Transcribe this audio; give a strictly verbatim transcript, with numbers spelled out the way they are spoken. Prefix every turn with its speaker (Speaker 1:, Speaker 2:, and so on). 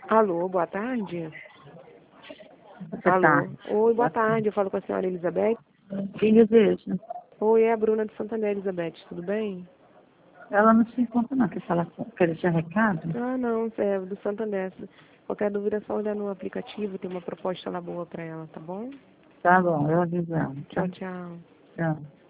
Speaker 1: Alô, boa tarde.
Speaker 2: Você
Speaker 1: Alô.
Speaker 2: tá?
Speaker 1: Oi, boa tarde. Eu falo com a senhora Elizabeth.
Speaker 2: Quem deseja?
Speaker 1: Oi, é a Bruna de Santander, Elizabeth. Tudo bem?
Speaker 2: Ela não se encontra não. Quer falar com... Quer deixar recado?
Speaker 1: Ah, não, é do Santander. Qualquer dúvida é só olhar no aplicativo, tem uma proposta lá boa pra ela, tá bom?
Speaker 2: Tá bom, eu aviso ela, tá?
Speaker 1: Tchau, tchau.
Speaker 2: Tchau.